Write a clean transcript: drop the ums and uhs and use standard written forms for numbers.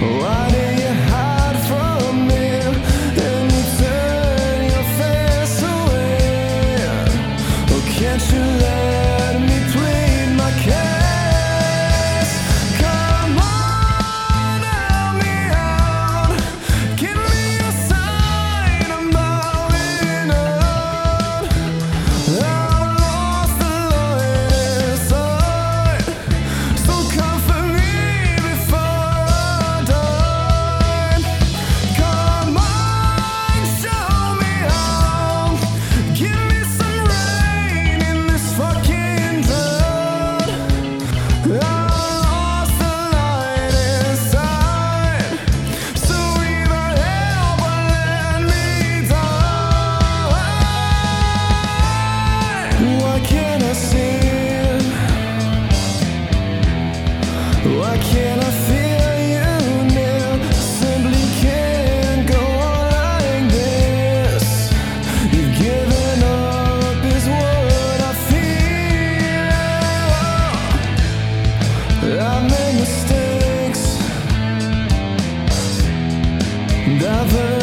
Why do you hide from me and you turn your face away? Oh, can't you let me plead my case? Come on, help me out. Give me a sign I'm bowing out. I've lost the light inside, so comfort me before I die. Come on, show me how. Give me some rain in this fucking drought. I lost the light inside, so either help or let me die. Why can't I see? Why can't I feel you near? Simply can't go on like this. You've given up is what I feel. I've made mistakes, and I've hurt